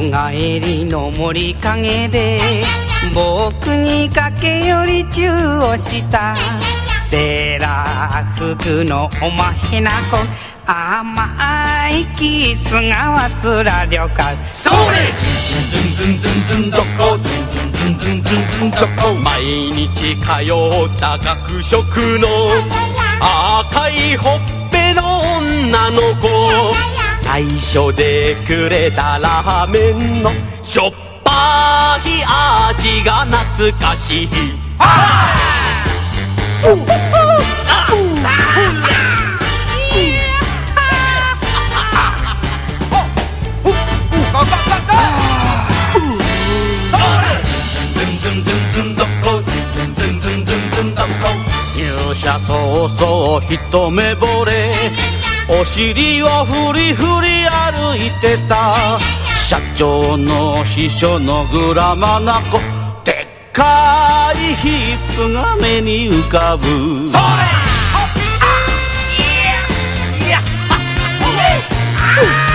帰りの森陰で僕に駆け寄りチューをしたセーラー服のおまひな子甘いキスが忘らりょかそれズンズンズンズンズンどこズンズンズンズンズンズンどこ毎日通った学食の赤いほっぺの女の子内緒でくれたラーメンのしょっぱい味が懐かしい入社早々一目惚れお尻をフリフリ歩いてた社長の秘書のグラマな子でっかいヒップが目に浮かぶそれ